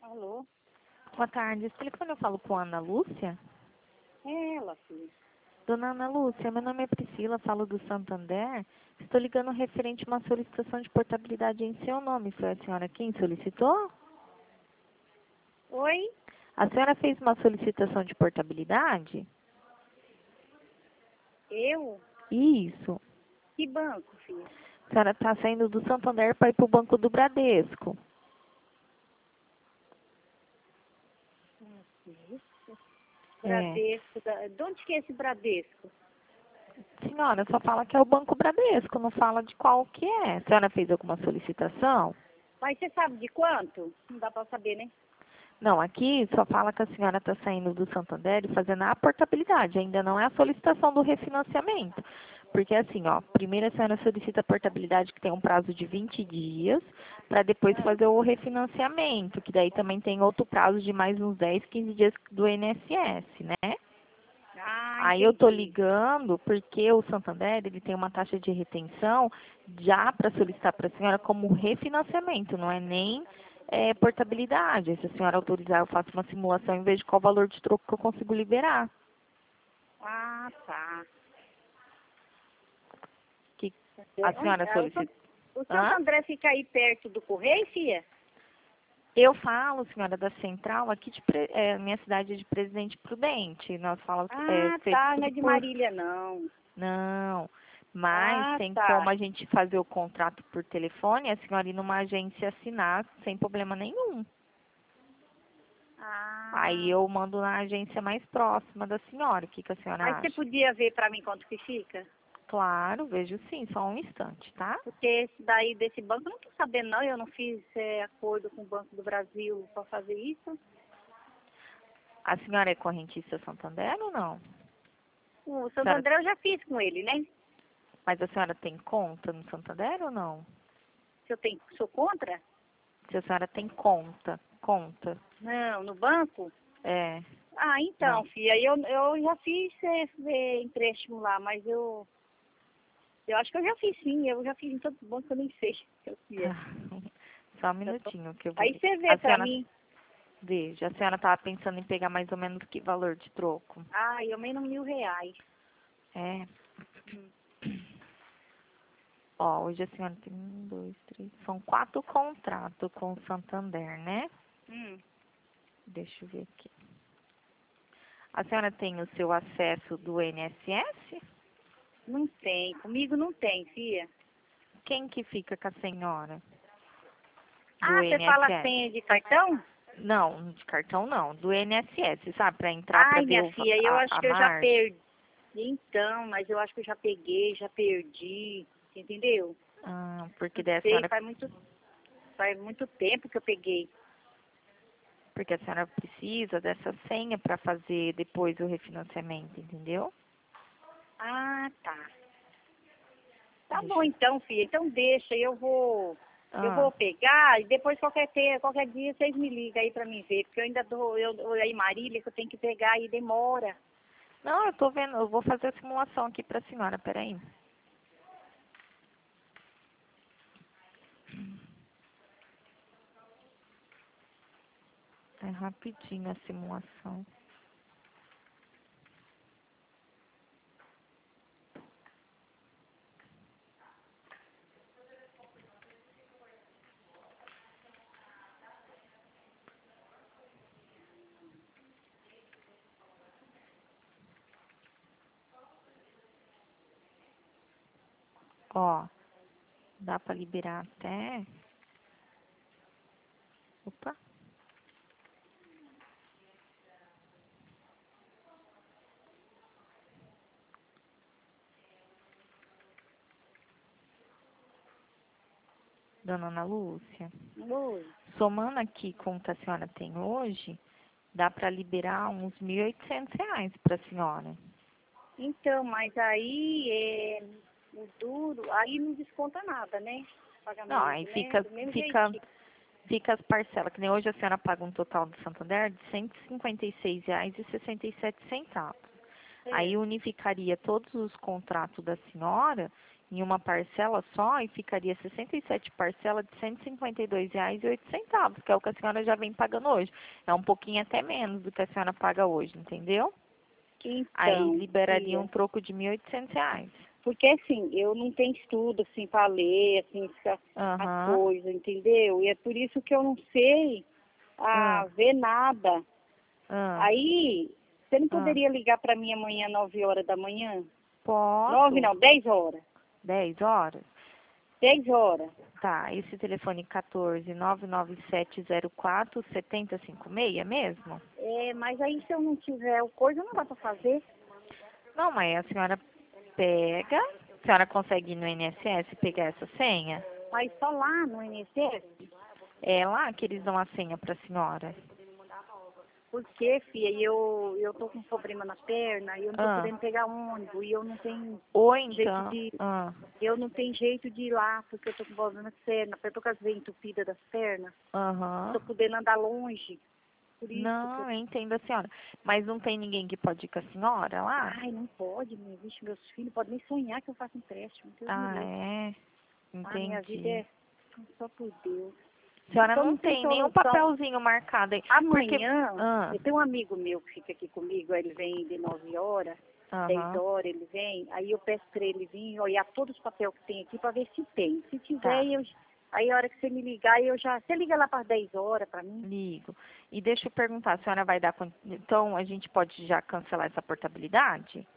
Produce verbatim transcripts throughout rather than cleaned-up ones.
Alô? Boa tarde. Esse telefone eu falo com a Ana Lúcia? É ela, filha. Dona Ana Lúcia, meu nome é Priscila, falo do Santander. Estou ligando referente a uma solicitação de portabilidade em seu nome. Foi a senhora quem solicitou? Oi? A senhora fez uma solicitação de portabilidade? Eu? Isso. Que banco, filha? A senhora está saindo do Santander para ir para o Banco do Bradesco. Bradesco? É. Bradesco. Da... De onde que é esse Bradesco? Senhora, só fala que é o Banco Bradesco, não fala de qual que é. A senhora fez alguma solicitação? Mas você sabe de quanto? Não dá pra saber, né? Não, aqui só fala que a senhora está saindo do Santander e fazendo a portabilidade, ainda não é a solicitação do refinanciamento. Porque assim, ó, primeiro a senhora solicita a portabilidade que tem um prazo de vinte dias, para depois Ah, fazer o refinanciamento, que daí também tem outro prazo de mais uns dez, quinze dias do I N S S, né? ah, Aí eu tô entendi. ligando porque o Santander, ele tem uma taxa de retenção já para solicitar para a senhora como refinanciamento, não é nem é, portabilidade. Se a senhora autorizar, eu faço uma simulação e vejo qual valor de troco que eu consigo liberar. Ah, tá. Que a É, onde- senhora ah, o, solicita. San- o Santo Hã? André fica aí perto do Correio, filha? Eu falo, senhora, da Central, aqui de Pre- é, minha cidade é de Presidente Prudente. Nós falamos é, Ah, feito tá. Não é tudo de por. Marília, não. Não, mas Ah, tem como tá. a gente fazer o contrato por telefone, a senhora ir numa agência assinar sem problema nenhum. Aí Ah. eu mando na agência mais próxima da senhora. O que, que a Mas senhora você acha? podia ver pra mim quanto que fica? Claro, vejo sim, só um instante, tá? Porque esse daí desse banco eu não tô sabendo não, eu não fiz é, acordo com o Banco do Brasil para fazer isso. A senhora é correntista Santander ou não? O A Santo senhora, André eu já fiz com ele, né? mas a senhora tem conta no Santander ou não? Se eu tenho, sou contra? Se a senhora tem conta, conta, Não, no banco? é, Ah, então, não. filha, eu, eu já fiz é, é, empréstimo lá, mas eu, eu acho que eu já fiz sim, eu já fiz em todo banco, eu nem sei. Eu, filha. Tá. Só um Eu tô- minutinho que eu vou Aí ver. você vê A pra senhora, mim. veja, a senhora estava pensando em pegar mais ou menos que valor de troco? Ah, eu menos mil reais. É. Hum. Ó, hoje a senhora tem um, dois, três. São quatro contratos com o Santander, né? Hum. Deixa eu ver aqui. A senhora tem o seu acesso do I N S S? Não tem, comigo não tem, filha. Quem que fica com a senhora do Ah, você fala I N S S? senha de cartão? Não, de cartão não, do I N S S, sabe? Para entrar, para Ai, ver minha o, va- filha, eu a, acho a que eu já margem. perdi. Então, mas eu acho que eu já peguei, já perdi, entendeu? Ah, porque Não daí a sei, senhora, faz muito, faz muito tempo que eu peguei. porque a senhora precisa dessa senha para fazer depois o refinanciamento, entendeu? Ah, tá. Tá bom Deixa. então, filha. Então deixa, eu vou, eu Ah, vou pegar e depois qualquer ter, qualquer dia vocês me ligam aí pra mim ver, porque eu ainda dou, eu, eu aí Marília que eu tenho que pegar e demora. não, eu tô vendo, eu vou fazer a simulação aqui para a senhora, peraí. É rapidinho a simulação. Ó, dá para liberar até. Opa. Dona Ana Lúcia, Oi. somando aqui com o que a senhora tem hoje, dá para liberar uns mil e oitocentos reais para a senhora. Então, mas aí é o duro, aí não desconta nada, né? Não, aí Pagamento, né? fica, Do mesmo fica, jeitinho. fica as parcelas, que nem hoje a senhora paga um total do Santander de cento e cinquenta e seis reais e sessenta e sete centavos. É. Aí unificaria todos os contratos da senhora em uma parcela só e ficaria sessenta e sete parcelas de cento e cinquenta e dois reais e oito centavos, que é o que a senhora já vem pagando hoje. É um pouquinho até menos do que a senhora paga hoje, entendeu? Então, Aí liberaria tia, um troco de mil e oitocentos reais. porque assim, eu não tenho estudo assim para ler, assim, ficar as Aham. coisas, entendeu? E é por isso que eu não sei Ah, ah, ver nada. ah, Aí, você não ah. poderia ligar para mim amanhã, nove horas da manhã? Nove Posso? não, dez horas. Dez horas? Dez horas. Tá, esse telefone quatorze, nove nove sete zero quatro, sete zero cinco seis mesmo? É, mas aí se eu não tiver o coisa, não dá para fazer. Não, mas a senhora pega, a senhora consegue ir no I N S S e pegar essa senha? Mas só lá no I N S S. É lá que eles dão a senha para a senhora. Porque, filha, e eu, eu tô com problema na perna, e eu não tô Ah, podendo pegar ônibus, e eu não tenho ou jeito então, de, ah, eu não tenho jeito de ir lá, porque eu tô com problema de perna, eu tô com as veias entupidas das pernas, não aham. tô podendo andar longe, por isso que eu, Não, eu entendo a senhora. Mas não tem ninguém que pode ir com a senhora lá? ai, não pode, minha, vixe, meus filhos podem nem sonhar que eu faço empréstimo, Deus me Ah, livre. é? Ah, minha vida Entendi. é só por Deus. A senhora Então não não tem tem nenhum solução. papelzinho marcado aí. Porque, Amanhã, ah, eu tenho um amigo meu que fica aqui comigo, ele vem de nove horas, dez aham, horas ele vem, aí eu peço para ele vir olhar todos os papéis que tem aqui para ver se tem. Se tiver, tá. eu, aí a hora que você me ligar, eu já. Você liga lá para dez horas para mim? Ligo. E deixa eu perguntar, a senhora vai dar... con- Então, a gente pode já cancelar essa portabilidade?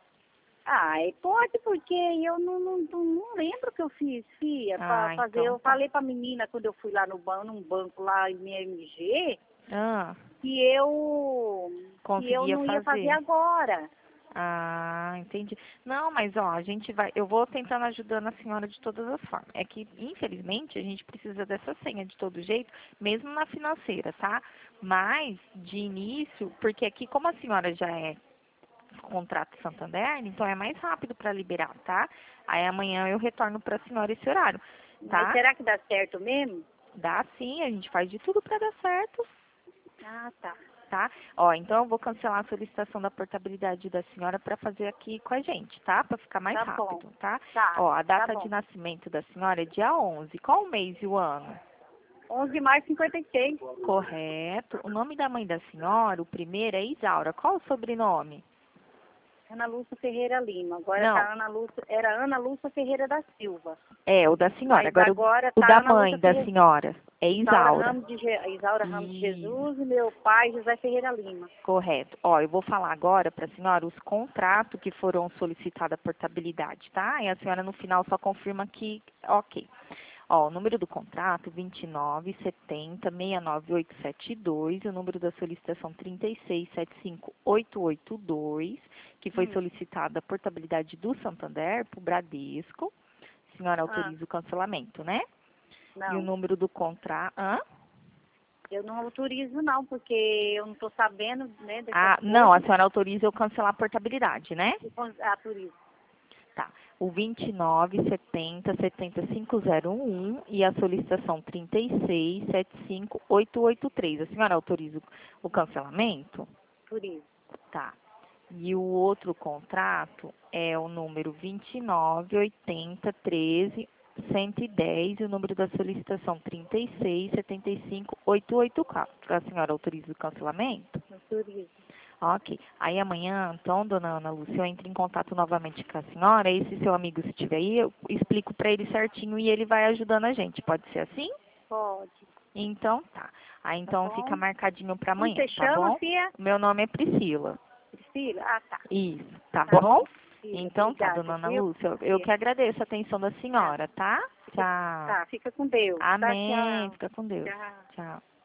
Ah, e pode, porque eu não, não, não, não lembro o que eu fiz, filha, para Ah, fazer. então Eu tá. falei para a menina quando eu fui lá no banco, num banco lá em M G, Ah, que eu, que eu conseguia não ia fazer fazer. agora. Ah, entendi. Não, mas ó, a gente vai, eu vou tentando ajudando a senhora de todas as formas. É que, infelizmente, a gente precisa dessa senha de todo jeito, mesmo na financeira, tá? Mas, de início, porque aqui, como a senhora já é contrato Santander, então é mais rápido para liberar, tá? Aí amanhã eu retorno para a senhora esse horário, Mas tá? será que dá certo mesmo? Dá sim, a gente faz de tudo para dar certo. Ah, tá. Tá? Ó, então eu vou cancelar a solicitação da portabilidade da senhora para fazer aqui com a gente, tá? Para ficar mais Tá bom. rápido, tá? Tá, Ó, a tá data de bom. nascimento da senhora é dia onze. Qual o mês e o ano? onze de março de cinquenta e seis. Correto. O nome da mãe da senhora, o primeiro é Isaura. Qual o sobrenome? Ana Lúcia Ferreira Lima. Agora Não, tá Ana Lúcia, era Ana Lúcia Ferreira da Silva. é o da senhora. Mas Agora o, agora o tá da Ana mãe Lúcia da Ferreira. senhora é Isaura Isaura. Ramos de, Je- Isaura Ramos de Isso. Jesus e meu pai José Ferreira Lima. Correto. Ó, eu vou falar agora para a senhora os contratos que foram solicitados a portabilidade, tá? E a senhora no final só confirma que, ok. Ó, o número do contrato vinte e nove setenta seis nove oito sete dois, o número da solicitação trinta e seis setenta e cinco oito oito dois, que foi Hum. solicitada a portabilidade do Santander para o Bradesco. A senhora Ah, autoriza o cancelamento, né? E o não. número do contrato... Hã? Eu não autorizo não, porque eu não tô sabendo, né, dessas Ah, não, a coisas. senhora autoriza eu cancelar a portabilidade, né? E con- autorizo. Tá. O vinte e nove setenta setenta e cinco zero um e a solicitação trinta e seis setenta e cinco oito oito três. A senhora autoriza o cancelamento? Autorizo. Tá. E o outro contrato é o número vinte e nove oitenta treze cento e dez e o número da solicitação trinta e seis setenta e cinco oito oito quatro. A senhora autoriza o cancelamento? Autorizo. Ok. Aí amanhã, então, dona Ana Lúcia, eu entro em contato novamente com a senhora. E se seu amigo estiver aí, eu explico para ele certinho e ele vai ajudando a gente. Pode ser assim? Pode. Então, tá. Aí, Tá então, fica bom? marcadinho para Como amanhã, você tá chama, bom? filha? O meu nome é Priscila. Priscila? Ah, tá. Isso, tá Tá bom? bom, filha. Então, tá, Obrigada, dona Ana viu? Lúcia. Eu eu Filha. que agradeço a atenção da Tá. senhora, tá? Fica, Tchau. tá, fica com Deus. Tá, Amém. tchau. Fica com Deus. Tchau. Tchau.